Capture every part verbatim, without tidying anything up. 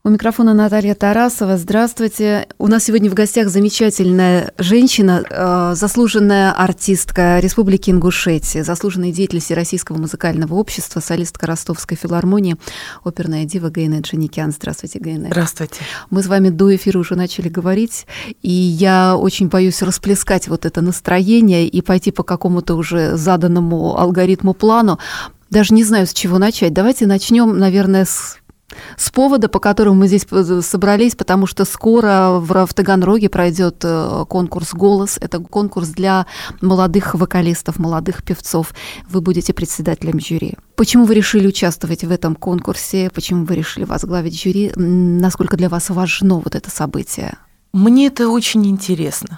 У микрофона Наталья Тарасова. Здравствуйте. У нас сегодня в гостях замечательная женщина, заслуженная артистка Республики Ингушетия, заслуженный деятель Всероссийского музыкального общества, солистка Ростовской филармонии, оперная дива Гайне Джаникян. Здравствуйте, Гайне. Здравствуйте. Мы с вами до эфира уже начали говорить, и я очень боюсь расплескать вот это настроение и пойти по какому-то уже заданному алгоритму, плану. Даже не знаю, с чего начать. Давайте начнем, наверное, с... С повода, по которому мы здесь собрались, потому что скоро в, в Таганроге пройдет конкурс «Голос». Это конкурс для молодых вокалистов, молодых певцов. Вы будете председателем жюри. Почему вы решили участвовать в этом конкурсе? Почему вы решили возглавить жюри? Насколько для вас важно вот это событие? Мне это очень интересно.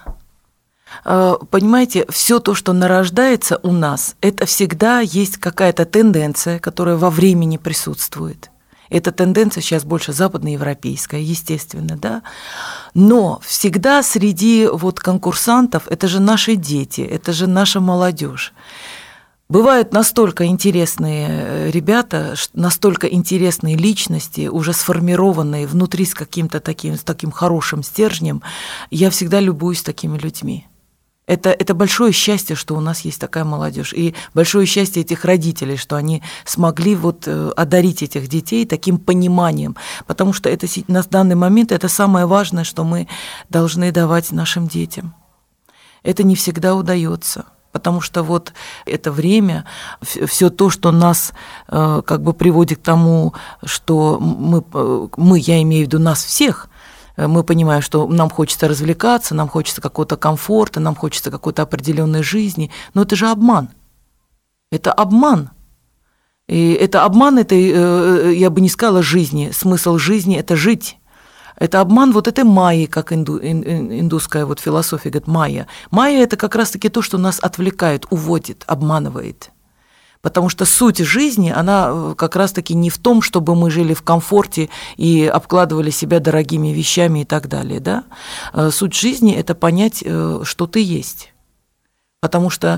Понимаете, все то, что нарождается у нас, это всегда есть какая-то тенденция, которая во времени присутствует. Эта тенденция сейчас больше западноевропейская, естественно, да. Но всегда среди вот конкурсантов это же наши дети, это же наша молодежь. Бывают настолько интересные ребята, настолько интересные личности, уже сформированные внутри с каким-то таким, с таким хорошим стержнем. Я всегда любуюсь такими людьми. Это, это большое счастье, что у нас есть такая молодежь, и большое счастье этих родителей, что они смогли вот одарить этих детей таким пониманием, потому что это, на данный момент это самое важное, что мы должны давать нашим детям. Это не всегда удается, потому что вот это время, все то, что нас как бы приводит к тому, что мы, мы, я имею в виду нас всех, мы понимаем, что нам хочется развлекаться, нам хочется какого-то комфорта, нам хочется какой-то определенной жизни, но это же обман. Это обман. И это обман, это, я бы не сказала, жизни. Смысл жизни – это жить. Это обман вот этой майи, как инду, индусская вот философия говорит, майя. Майя – это как раз-таки то, что нас отвлекает, уводит, обманывает. Потому что суть жизни, она как раз-таки не в том, чтобы мы жили в комфорте и обкладывали себя дорогими вещами и так далее. Да? Суть жизни – это понять, что ты есть. Потому что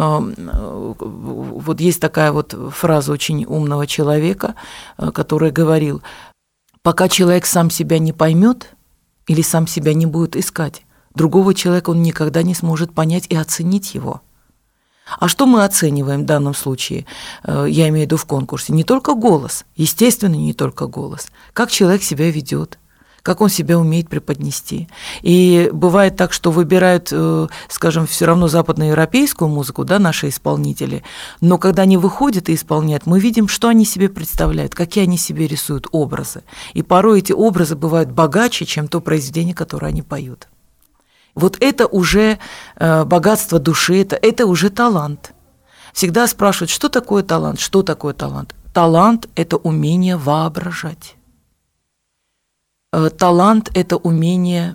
вот есть такая вот фраза очень умного человека, который говорил, пока человек сам себя не поймет или сам себя не будет искать, другого человека он никогда не сможет понять и оценить его. А что мы оцениваем в данном случае, я имею в виду в конкурсе? Не только голос, естественно, не только голос. Как человек себя ведет, как он себя умеет преподнести. И бывает так, что выбирают, скажем, все равно западноевропейскую музыку, да, наши исполнители, но когда они выходят и исполняют, мы видим, что они себе представляют, какие они себе рисуют образы. И порой эти образы бывают богаче, чем то произведение, которое они поют. Вот это уже э, богатство души, это, это уже талант. Всегда спрашивают, что такое талант, что такое талант. Талант – это умение воображать. Э, талант – это умение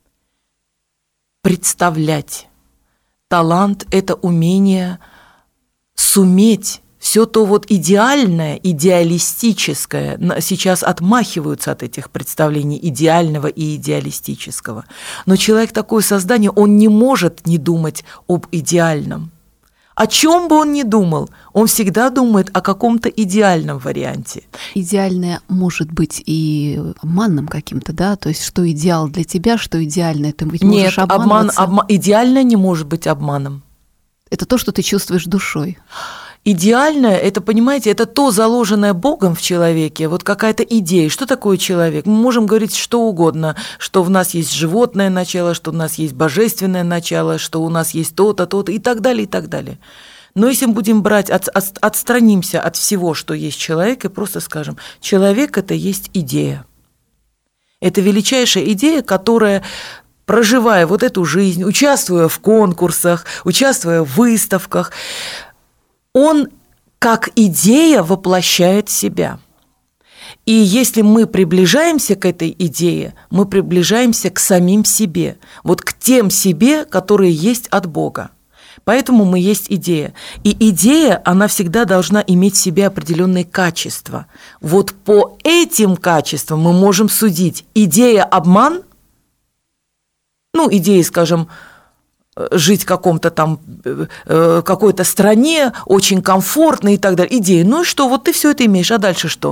представлять. Талант – это умение суметь. Все то вот идеальное, идеалистическое, сейчас отмахиваются от этих представлений идеального и идеалистического. Но человек такое создание, он не может не думать об идеальном. О чем бы он ни думал, он всегда думает о каком-то идеальном варианте. Идеальное может быть и обманным каким-то, да? То есть что идеал для тебя, что идеальное, ты ведь можешь обманываться. Нет, обман, обман, идеальное не может быть обманом. Это то, что ты чувствуешь душой. Идеальное, это, понимаете, это то, заложенное Богом в человеке, вот какая-то идея. Что такое человек? Мы можем говорить что угодно, что в нас есть животное начало, что у нас есть божественное начало, что у нас есть то-то, то-то и так далее, и так далее. Но если мы будем брать, от, от, отстранимся от всего, что есть человек, и просто скажем, человек – это есть идея. Это величайшая идея, которая, проживая вот эту жизнь, участвуя в конкурсах, участвуя в выставках, он как идея воплощает себя. И если мы приближаемся к этой идее, мы приближаемся к самим себе, вот к тем себе, которые есть от Бога. Поэтому мы есть идея. И идея, она всегда должна иметь в себе определенные качества. Вот по этим качествам мы можем судить. Идея – обман, ну, идея, скажем, жить в каком-то там, э, какой-то стране, очень комфортно и так далее. Идея. Ну и что, вот ты все это имеешь, а дальше что?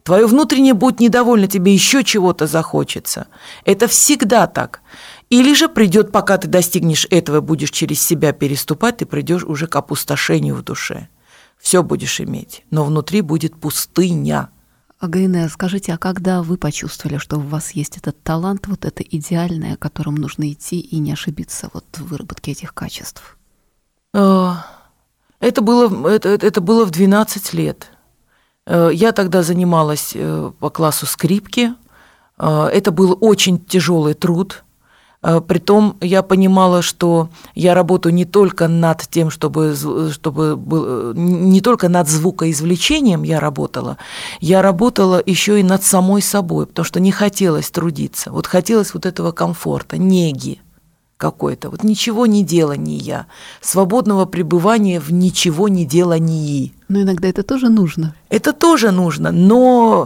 Твое внутреннее будет недовольно, тебе еще чего-то захочется. Это всегда так. Или же придет, пока ты достигнешь этого, будешь через себя переступать, ты придешь уже к опустошению в душе. Все будешь иметь, но внутри будет пустыня. Гаине, скажите, а когда вы почувствовали, что у вас есть этот талант, вот это идеальное, которым нужно идти и не ошибиться вот в выработке этих качеств? Это было, это, это было в двенадцать лет. Я тогда занималась по классу скрипки. Это был очень тяжелый труд. Притом я понимала, что я работаю не только над тем, чтобы, чтобы был, не только над звукоизвлечением я работала, я работала еще и над самой собой, потому что не хотелось трудиться. Вот хотелось вот этого комфорта, неги какой-то, вот ничего не делания, свободного пребывания в ничего не делании. Но иногда это тоже нужно. Это тоже нужно, но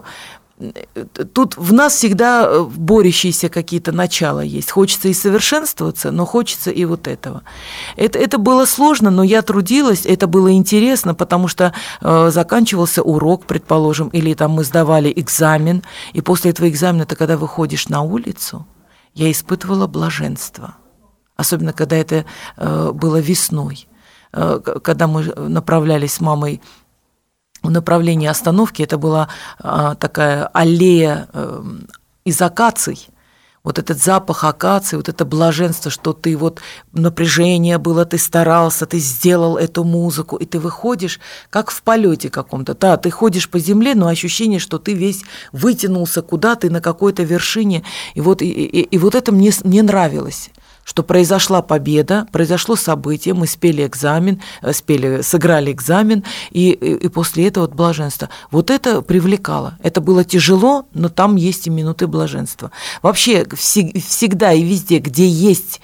тут в нас всегда борющиеся какие-то начала есть. Хочется и совершенствоваться, но хочется и вот этого. Это, это было сложно, но я трудилась, это было интересно, потому что э, заканчивался урок, предположим, или там мы сдавали экзамен, и после этого экзамена ты, когда выходишь на улицу, я испытывала блаженство. Особенно, когда это э, было весной, э, когда мы направлялись с мамой в направлении остановки, это была э, такая аллея э, из акаций. Вот этот запах акации, вот это блаженство, что ты вот напряжение было, ты старался, ты сделал эту музыку, и ты выходишь как в полете каком-то. Да, ты ходишь по земле, но ощущение, что ты весь вытянулся куда-то на какой-то вершине. И вот, и, и, и вот это мне, мне нравилось. Что произошла победа, произошло событие, мы спели экзамен, спели, сыграли экзамен, и, и, и после этого вот блаженство. Вот это привлекало. Это было тяжело, но там есть и минуты блаженства. Вообще всегда и везде, где есть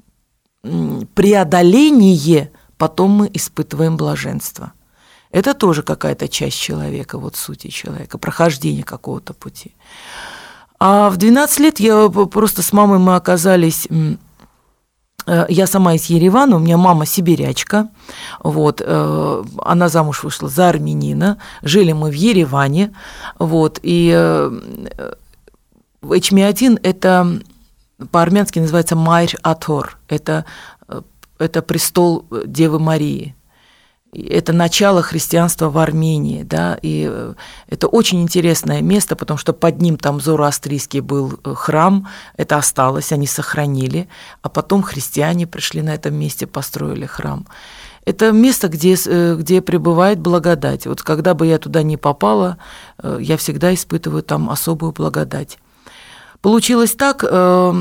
преодоление, потом мы испытываем блаженство. Это тоже какая-то часть человека, вот сути человека, прохождение какого-то пути. А в двенадцать лет я просто с мамой мы оказались... Я сама из Еревана, у меня мама сибирячка, вот, она замуж вышла за армянина, жили мы в Ереване, вот, и Эчмиадин – это по-армянски называется Майр-Атор, это, это престол Девы Марии. Это начало христианства в Армении, да, и это очень интересное место, потому что под ним там зороастрийский был храм, это осталось, они сохранили, а потом христиане пришли на этом месте, построили храм. Это место, где, где пребывает благодать. Вот когда бы я туда не попала, я всегда испытываю там особую благодать. Получилось так, что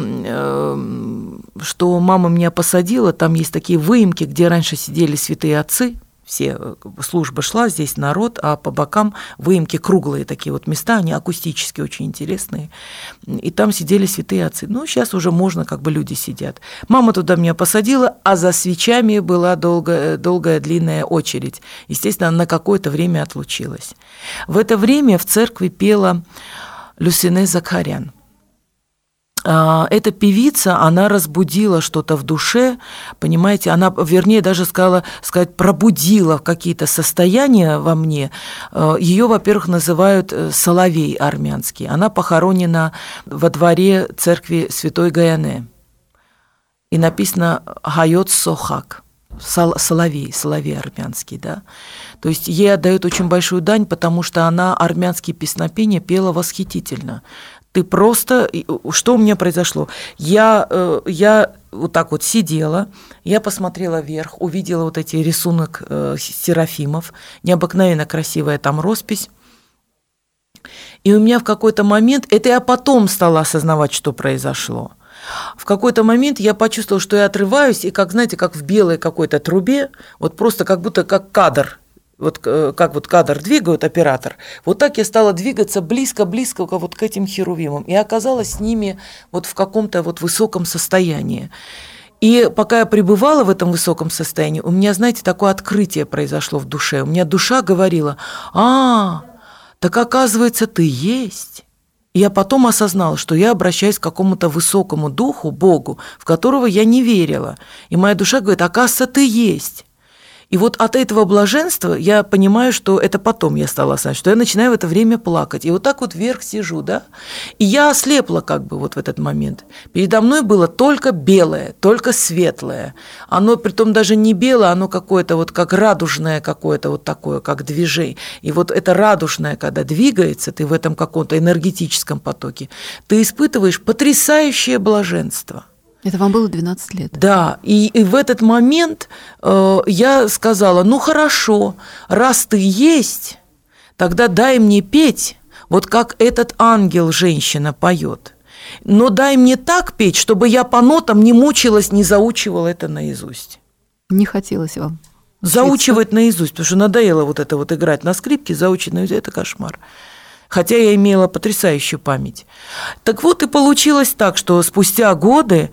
мама меня посадила, там есть такие выемки, где раньше сидели святые отцы, все, служба шла, здесь народ, а по бокам выемки круглые такие вот места, они акустически очень интересные, и там сидели святые отцы. Ну, сейчас уже можно, как бы люди сидят. Мама туда меня посадила, а за свечами была долгая, долгая длинная очередь. Естественно, она на какое-то время отлучилась. В это время в церкви пела Люсине Закарян. Эта певица, она разбудила что-то в душе, понимаете, она, вернее, даже сказала, сказать, пробудила какие-то состояния во мне. Ее, во-первых, называют Соловей армянский. Она похоронена во дворе церкви Святой Гаяне. И написано «Хайот Сохак». Соловей, соловей армянский, да. То есть ей отдают очень большую дань, потому что она армянские песнопения пела восхитительно. Ты просто... Что у меня произошло? Я, я вот так вот сидела, я посмотрела вверх, увидела вот эти рисунок серафимов, необыкновенно красивая там роспись. И у меня в какой-то момент... Это я потом стала осознавать, что произошло. В какой-то момент я почувствовала, что я отрываюсь, и как, знаете, как в белой какой-то трубе, вот просто как будто как кадр, вот как вот кадр двигают оператор, вот так я стала двигаться близко-близко вот к этим херувимам, и оказалась с ними вот в каком-то вот высоком состоянии. И пока я пребывала в этом высоком состоянии, у меня, знаете, такое открытие произошло в душе. У меня душа говорила: «А, так оказывается, ты есть». И я потом осознала, что я обращаюсь к какому-то высокому духу, Богу, в которого я не верила. И моя душа говорит: «Оказывается, ты есть». И вот от этого блаженства я понимаю, что это потом я стала осознавать, что я начинаю в это время плакать. И вот так вот вверх сижу, да, и я ослепла как бы вот в этот момент. Передо мной было только белое, только светлое. Оно притом даже не белое, оно какое-то вот как радужное какое-то вот такое, как движение. И вот это радужное, когда двигается, ты в этом каком-то энергетическом потоке, ты испытываешь потрясающее блаженство. Это вам было двенадцать лет? Да, и, и в этот момент э, я сказала, ну хорошо, раз ты есть, тогда дай мне петь, вот как этот ангел женщина поет. Но дай мне так петь, чтобы я по нотам не мучилась, не заучивала это наизусть. Не хотелось вам учиться? Заучивать наизусть, потому что надоело вот это вот играть на скрипке, заучить наизусть, это кошмар. Хотя я имела потрясающую память. Так вот и получилось так, что спустя годы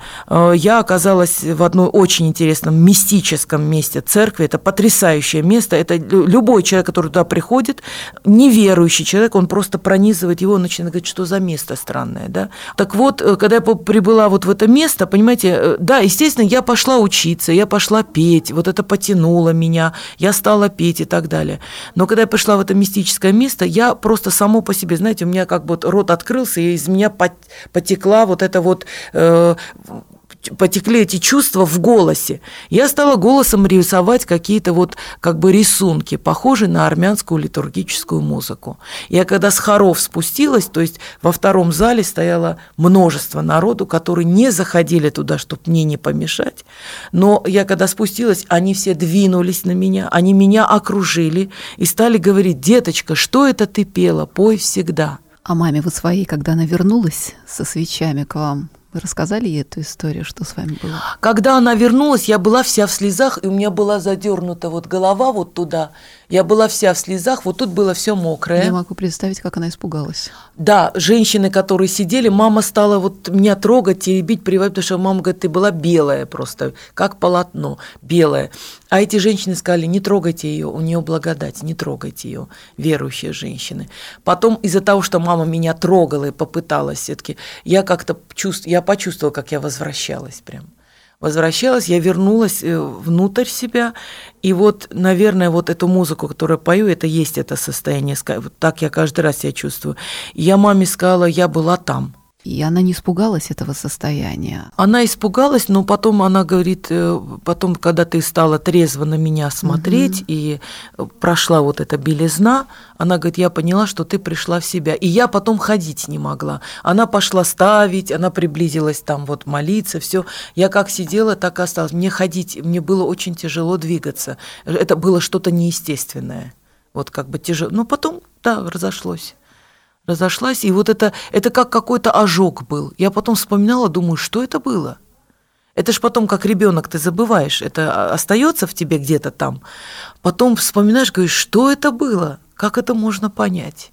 я оказалась в одном очень интересном мистическом месте церкви. Это потрясающее место. Это любой человек, который туда приходит, неверующий человек, он просто пронизывает его, он начинает говорить, что за место странное. Да? Так вот, когда я прибыла вот в это место, понимаете, да, естественно, я пошла учиться, я пошла петь, вот это потянуло меня, я стала петь и так далее. Но когда я пришла в это мистическое место, я просто само по себе, знаете, у меня как бы рот открылся, и из меня потекла вот это вот, э, потекли эти чувства в голосе. Я стала голосом рисовать какие-то вот как бы рисунки, похожие на армянскую литургическую музыку. Я когда с хоров спустилась, то есть во втором зале стояло множество народу, которые не заходили туда, чтобы мне не помешать, но я когда спустилась, они все двинулись на меня, они меня окружили и стали говорить: деточка, что это ты пела, пой всегда. А маме вы своей, когда она вернулась со свечами к вам, вы рассказали ей эту историю, что с вами было? Когда она вернулась, я была вся в слезах, и у меня была задернута вот голова вот туда. Я была вся в слезах, вот тут было все мокрое. Я могу представить, как она испугалась. Да, женщины, которые сидели, мама стала вот меня трогать, теребить, приводить, потому что мама говорит, ты была белая просто, как полотно, белая. А эти женщины сказали, не трогайте ее, у нее благодать, не трогайте ее, верующие женщины. Потом из-за того, что мама меня трогала и попыталась все-таки, я как-то чувствовала, я почувствовала, как я возвращалась прям. Возвращалась, я вернулась внутрь себя, и вот, наверное, вот эту музыку, которую пою, это есть это состояние, вот так я каждый раз себя чувствую. И я маме сказала, я была там. И она не испугалась этого состояния? Она испугалась, но потом она говорит, потом, когда ты стала трезво на меня смотреть, угу. и прошла вот эта белизна, она говорит, я поняла, что ты пришла в себя. И я потом ходить не могла. Она пошла ставить, она приблизилась там вот молиться, все. Я как сидела, так и осталась. Мне ходить, мне было очень тяжело двигаться. Это было что-то неестественное. Вот как бы тяжело. Но потом, да, разошлось. Разошлась, и вот это, это как какой-то ожог был. Я потом вспоминала, думаю, что это было? Это ж потом, как ребенок, ты забываешь, это остается в тебе где-то там. Потом вспоминаешь, говоришь, что это было? Как это можно понять?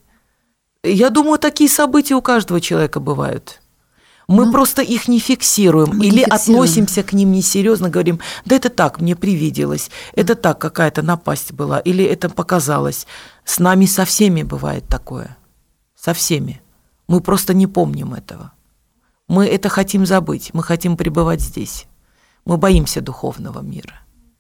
Я думаю, такие события у каждого человека бывают. Мы ну, просто их не фиксируем или не фиксируем. Относимся к ним несерьезно, говорим, да это так, мне привиделось, это так, какая-то напасть была, или это показалось. С нами со всеми бывает такое. Со всеми. Мы просто не помним этого. Мы это хотим забыть, мы хотим пребывать здесь. Мы боимся духовного мира.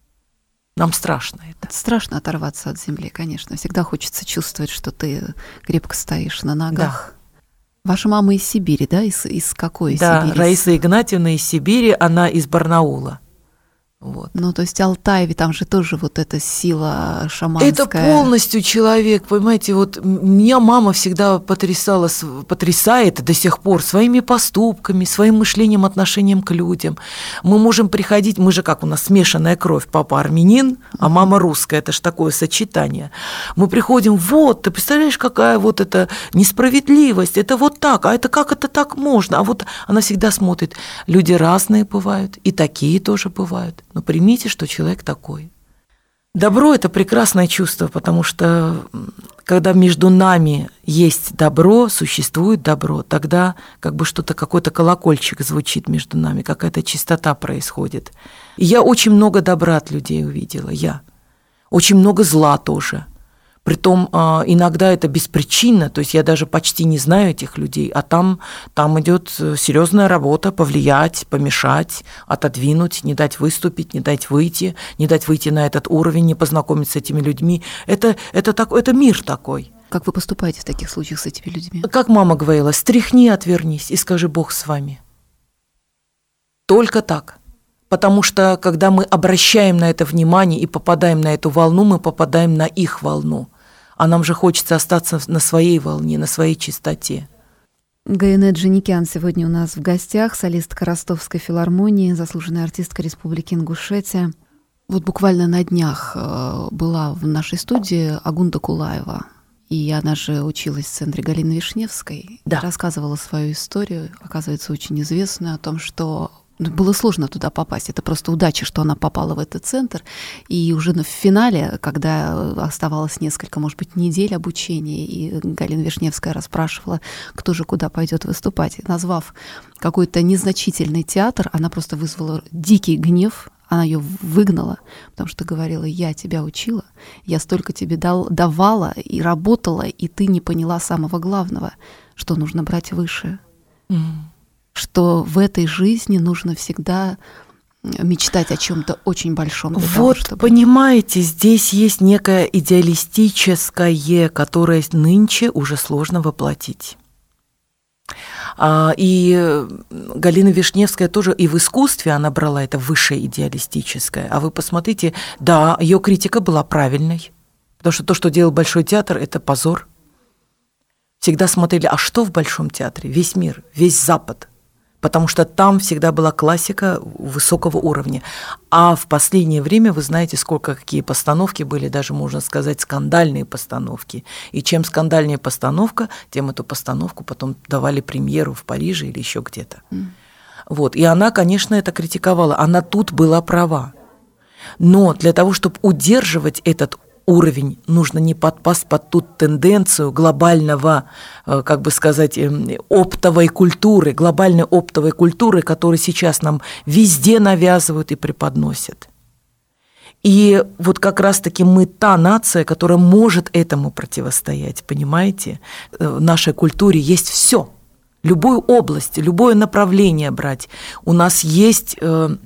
Нам страшно это. Страшно оторваться от земли, конечно. Всегда хочется чувствовать, что ты крепко стоишь на ногах. Да. Ваша мама из Сибири, да? Из, из какой да, Сибири? Да, Раиса Игнатьевна из Сибири, она из Барнаула. Вот. Ну, то есть Алтай, там же тоже вот эта сила шаманская. Это полностью человек, понимаете, вот меня мама всегда потрясала, потрясает до сих пор своими поступками, своим мышлением, отношением к людям. Мы можем приходить, мы же как у нас смешанная кровь, папа армянин, а мама русская, это ж такое сочетание. Мы приходим, вот, ты представляешь, какая вот эта несправедливость, это вот так, а это как это так можно? А вот она всегда смотрит, люди разные бывают, и такие тоже бывают. Но примите, что человек такой. Добро – это прекрасное чувство, потому что когда между нами есть добро, существует добро, тогда как бы что-то, какой-то колокольчик звучит между нами, какая-то чистота происходит. И я очень много добра от людей увидела, я. Очень много зла тоже. Притом иногда это беспричинно, то есть я даже почти не знаю этих людей, а там, там идет серьезная работа повлиять, помешать, отодвинуть, не дать выступить, не дать выйти, не дать выйти на этот уровень, не познакомиться с этими людьми. Это, это, так, это мир такой. Как вы поступаете в таких случаях с этими людьми? Как мама говорила, стряхни, отвернись и скажи: Бог с вами. Только так. Потому что, когда мы обращаем на это внимание и попадаем на эту волну, мы попадаем на их волну. А нам же хочется остаться на своей волне, на своей чистоте. Гаянет Джаникян сегодня у нас в гостях, солистка Ростовской филармонии, заслуженная артистка Республики Ингушетия. Вот буквально на днях была в нашей студии Агунда Кулаева, и она же училась в центре Галины Вишневской, да. Рассказывала свою историю, оказывается, очень известную, о том, что было сложно туда попасть. Это просто удача, что она попала в этот центр. И уже в финале, когда оставалось несколько, может быть, недель обучения, и Галина Вишневская расспрашивала, кто же куда пойдет выступать, назвав какой-то незначительный театр, она просто вызвала дикий гнев. Она ее выгнала, потому что говорила: я тебя учила, я столько тебе дал, давала и работала, и ты не поняла самого главного, что нужно брать выше. Mm. Что в этой жизни нужно всегда мечтать о чем-то очень большом. Вот, того, чтобы... понимаете, здесь есть некое идеалистическое, которое нынче уже сложно воплотить. И Галина Вишневская тоже и в искусстве она брала это высшее идеалистическое. А вы посмотрите, да, ее критика была правильной, потому что то, что делал Большой театр, это позор. Всегда смотрели, а что в Большом театре? Весь мир, весь Запад. Потому что там всегда была классика высокого уровня. А в последнее время вы знаете, сколько какие постановки были, даже, можно сказать, скандальные постановки. И чем скандальнее постановка, тем эту постановку потом давали премьеру в Париже или еще где-то. Mm. Вот. И она, конечно, это критиковала. Она тут была права. Но для того, чтобы удерживать этот уровень, нужно не подпасть под ту тенденцию глобального, как бы сказать, оптовой культуры, глобальной оптовой культуры, которую сейчас нам везде навязывают и преподносят. И вот как раз-таки мы та нация, которая может этому противостоять, понимаете? В нашей культуре есть все, любую область, любое направление брать. У нас есть...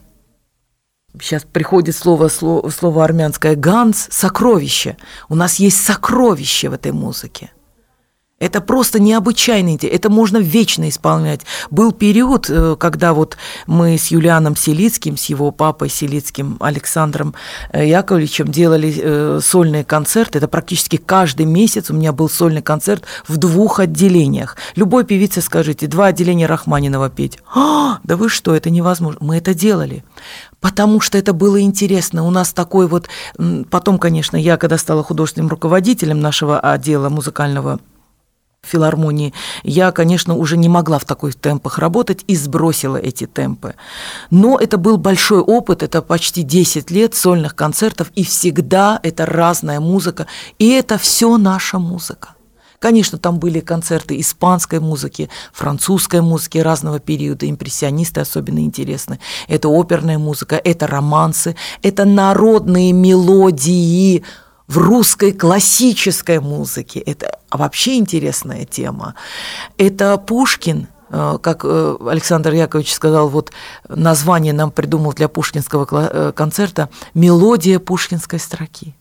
Сейчас приходит слово, слово, слово армянское «ганс», сокровище. У нас есть сокровище в этой музыке. Это просто необычайно, это можно вечно исполнять. Был период, когда вот мы с Юлианом Селицким, с его папой Селицким Александром Яковлевичем делали сольные концерты. Это практически каждый месяц у меня был сольный концерт в двух отделениях. Любой певице скажите, два отделения Рахманинова петь. А, да вы что, это невозможно. Мы это делали. Потому что это было интересно. У нас такой вот... Потом, конечно, я, когда стала художественным руководителем нашего отдела музыкального филармонии, я, конечно, уже не могла в таких темпах работать и сбросила эти темпы. Но это был большой опыт, это почти десять лет сольных концертов, и всегда это разная музыка, и это все наша музыка. Конечно, там были концерты испанской музыки, французской музыки разного периода, импрессионисты особенно интересны. Это оперная музыка, это романсы, это народные мелодии в русской классической музыке. Это вообще интересная тема. Это Пушкин, как Александр Яковлевич сказал, вот название нам придумал для пушкинского концерта «Мелодия пушкинской строки».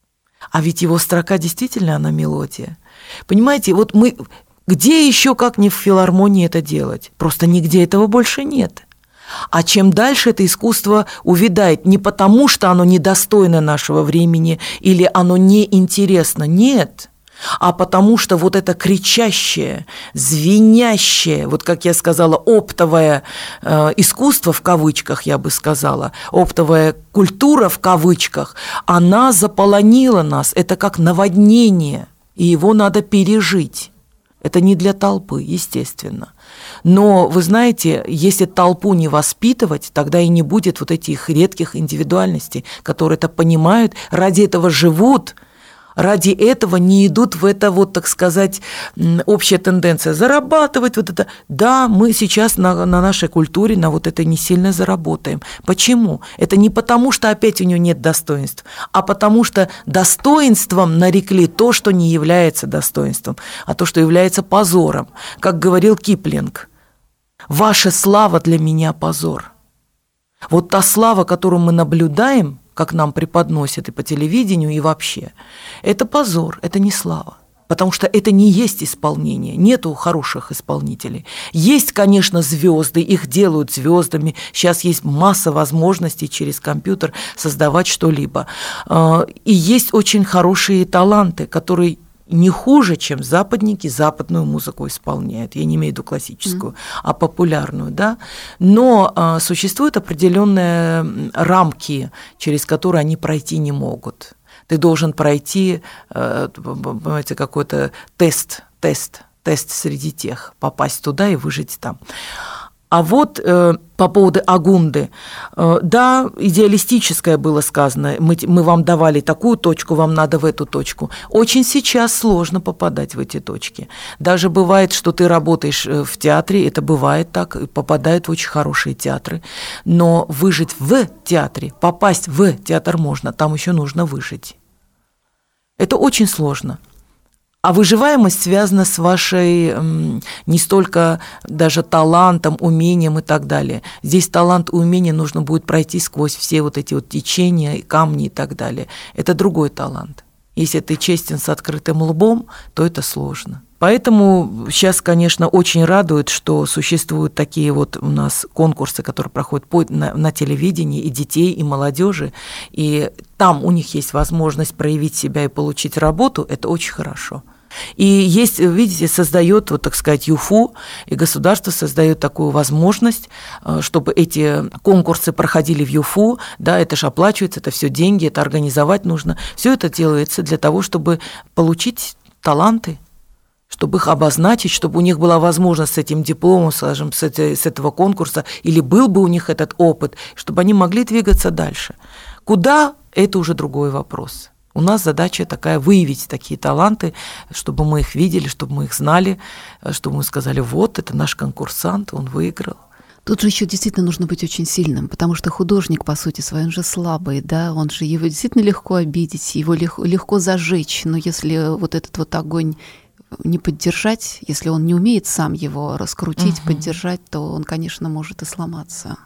А ведь его строка действительно, она мелодия. Понимаете, вот мы... Где еще, как не в филармонии, это делать? Просто нигде этого больше нет. А чем дальше это искусство увядает, не потому, что оно недостойно нашего времени или оно неинтересно, нет, а потому что вот это кричащее, звенящее, вот как я сказала, оптовое э, искусство, в кавычках я бы сказала, оптовая культура, в кавычках, она заполонила нас, это как наводнение, и его надо пережить. Это не для толпы, естественно. Но, вы знаете, если толпу не воспитывать, тогда и не будет вот этих редких индивидуальностей, которые это понимают, ради этого живут, Ради этого не идут в это, вот, так сказать, общая тенденция зарабатывать вот это. Да, мы сейчас на, на нашей культуре на вот это не сильно заработаем. Почему? Это не потому, что опять у нее нет достоинств, а потому что достоинством нарекли то, что не является достоинством, а то, что является позором. Как говорил Киплинг, «Ваша слава для меня позор». Вот та слава, которую мы наблюдаем, как нам преподносят и по телевидению, и вообще, это позор, это не слава. Потому что это не есть исполнение, нету хороших исполнителей. Есть, конечно, звезды, их делают звездами. Сейчас есть масса возможностей через компьютер создавать что-либо. И есть очень хорошие таланты, которые не хуже, чем западники западную музыку исполняют. Я не имею в виду классическую, mm. а популярную, да. Но а, существуют определенные рамки, через которые они пройти не могут. Ты должен пройти, понимаете, какой-то тест, тест, тест среди тех, попасть туда и выжить там. А вот э, по поводу Агунды, э, да, идеалистическое было сказано, мы, мы вам давали такую точку, вам надо в эту точку. Очень сейчас сложно попадать в эти точки. Даже бывает, что ты работаешь в театре, это бывает так, попадают в очень хорошие театры, но выжить в театре, попасть в театр можно, там еще нужно выжить. Это очень сложно. А выживаемость связана с вашей не столько даже талантом, умением и так далее. Здесь талант и умение нужно будет пройти сквозь все вот эти вот течения, камни и так далее. Это другой талант. Если ты честен с открытым лбом, то это сложно. Поэтому сейчас, конечно, очень радует, что существуют такие вот у нас конкурсы, которые проходят по, на, на телевидении, и детей, и молодежи, и там у них есть возможность проявить себя и получить работу, это очень хорошо. И есть, видите, создает, вот так сказать, ЮФУ, и государство создает такую возможность, чтобы эти конкурсы проходили в ЮФУ, да, это же оплачивается, это все деньги, это организовать нужно. Все это делается для того, чтобы получить таланты, чтобы их обозначить, чтобы у них была возможность с этим дипломом, скажем, с, этой, с этого конкурса, или был бы у них этот опыт, чтобы они могли двигаться дальше. Куда – это уже другой вопрос. У нас задача такая – выявить такие таланты, чтобы мы их видели, чтобы мы их знали, чтобы мы сказали, вот, это наш конкурсант, он выиграл. Тут же еще действительно нужно быть очень сильным, потому что художник, по сути своей, он же слабый, да, он же, его действительно легко обидеть, его легко, легко зажечь, но если вот этот вот огонь не поддержать, если он не умеет сам его раскрутить, угу. поддержать, то он, конечно, может и сломаться.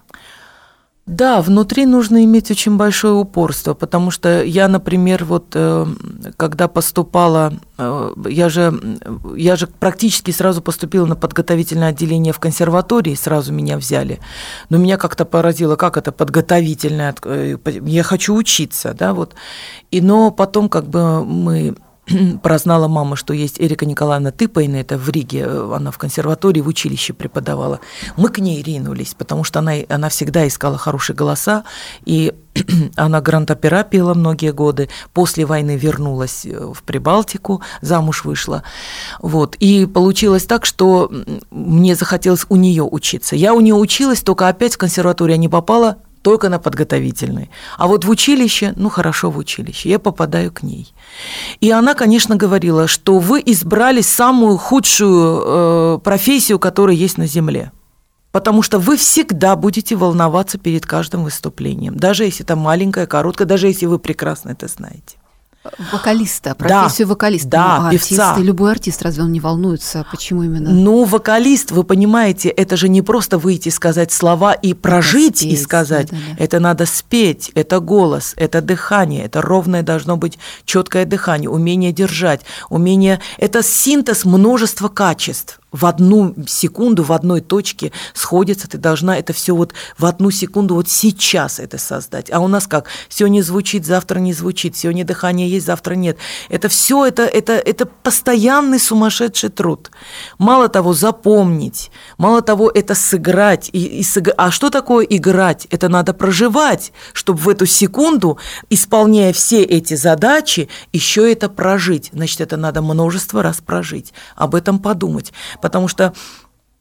Да, внутри нужно иметь очень большое упорство, потому что я, например, вот когда поступала, я же, я же практически сразу поступила на подготовительное отделение в консерватории, сразу меня взяли, но меня как-то поразило, как это подготовительное, я хочу учиться, да, вот, и, но потом как бы мы... прознала мама, что есть Эрика Николаевна Тыпайна, это в Риге, она в консерватории, в училище преподавала. Мы к ней ринулись, потому что она, она всегда искала хорошие голоса, и она гранд-опера пела многие годы, после войны вернулась в Прибалтику, замуж вышла. Вот. И получилось так, что мне захотелось у нее учиться. Я у нее училась, только опять в консерваторию я не попала, только на подготовительный. А вот в училище, ну хорошо, в училище, я попадаю к ней. И она, конечно, говорила, что вы избрали самую худшую э, профессию, которая есть на Земле. Потому что вы всегда будете волноваться перед каждым выступлением, даже если это маленькое, короткое, даже если вы прекрасно это знаете. Вокалиста, профессию да, вокалиста. Да, ну, а певца. Артист, любой артист, разве он не волнуется? Почему именно? Ну, вокалист, вы понимаете, это же не просто выйти, сказать слова и прожить, спеть, и сказать. Да, да. Это надо спеть, это голос, это дыхание, это ровное должно быть четкое дыхание, умение держать, умение… Это синтез множества качеств. В одну секунду, в одной точке сходится, ты должна это все вот в одну секунду вот сейчас это создать. А у нас как? Сегодня звучит, завтра не звучит, сегодня дыхание есть, завтра нет. Это все, это, это, это постоянный сумасшедший труд. Мало того, запомнить, мало того, это сыграть. И, и сыг... А что такое играть? Это надо проживать, чтобы в эту секунду, исполняя все эти задачи, еще это прожить. Значит, это надо множество раз прожить, об этом подумать. Потому что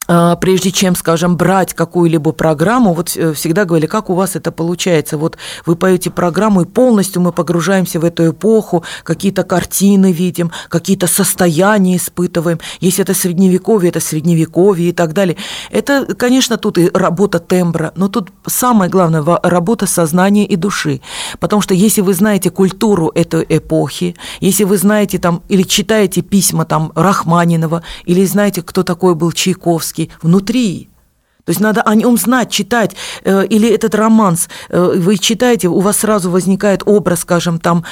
прежде чем, скажем, брать какую-либо программу, вот всегда говорили, как у вас это получается, вот вы поете программу, и полностью мы погружаемся в эту эпоху, какие-то картины видим, какие-то состояния испытываем, если это средневековье, это средневековье и так далее. Это, конечно, тут и работа тембра, но тут самое главное – работа сознания и души, потому что если вы знаете культуру этой эпохи, если вы знаете там, или читаете письма там Рахманинова, или знаете, кто такой был Чайковский, внутри. То есть надо о нем знать, читать. Или этот романс вы читаете, у вас сразу возникает образ, скажем, там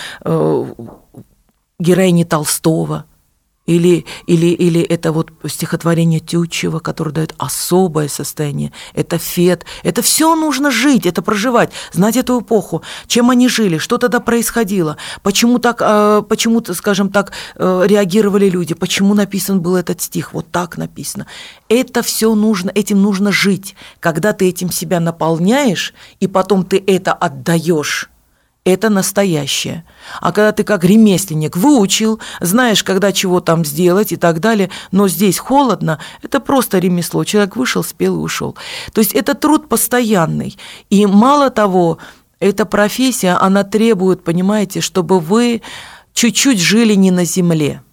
героини Толстого. Или, или, или это вот стихотворение Тютчева, которое дает особое состояние. Это Фет. Это все нужно жить, это проживать, знать эту эпоху, чем они жили, что тогда происходило, почему так, почему, скажем так, реагировали люди, почему написан был этот стих, вот так написано. Это все нужно, этим нужно жить. Когда ты этим себя наполняешь, и потом ты это отдаешь, это настоящее. А когда ты как ремесленник выучил, знаешь, когда чего там сделать и так далее, но здесь холодно, это просто ремесло. Человек вышел, спел и ушел. То есть это труд постоянный. И мало того, эта профессия, она требует, понимаете, чтобы вы чуть-чуть жили не на земле.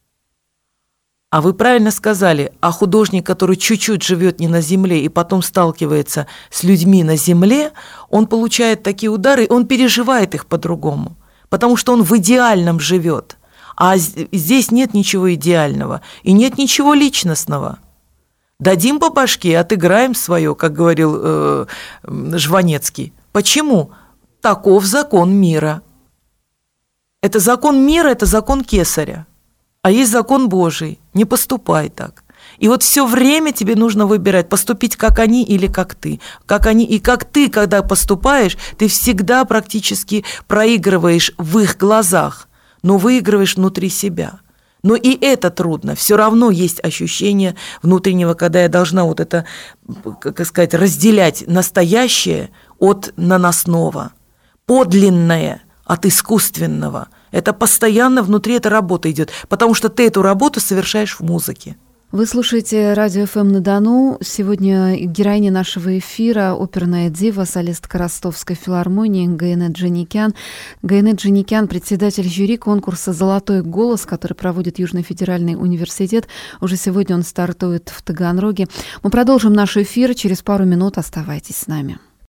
А вы правильно сказали, а художник, который чуть-чуть живет не на земле и потом сталкивается с людьми на земле, он получает такие удары, он переживает их по-другому, потому что он в идеальном живет. А здесь нет ничего идеального и нет ничего личностного. Дадим по башке, отыграем свое, как говорил э, Жванецкий. Почему? Таков закон мира. Это закон мира, это закон Кесаря. А есть закон Божий, не поступай так. И вот все время тебе нужно выбирать, поступить как они или как ты. Как они, и как ты, когда поступаешь, ты всегда практически проигрываешь в их глазах, но выигрываешь внутри себя. Но и это трудно. Все равно есть ощущение внутреннего, когда я должна вот это, как сказать, разделять настоящее от наносного, подлинное от искусственного. Это постоянно внутри эта работа идет, потому что ты эту работу совершаешь в музыке. Вы слушаете радио эф эм на Дону. Сегодня героиня нашего эфира — оперная дива, солистка Ростовской филармонии Гаинэ Джаникян. Гаинэ Джаникян — председатель жюри конкурса «Золотой голос», который проводит Южный федеральный университет. Уже сегодня он стартует в Таганроге. Мы продолжим наш эфир через пару минут. Оставайтесь с нами.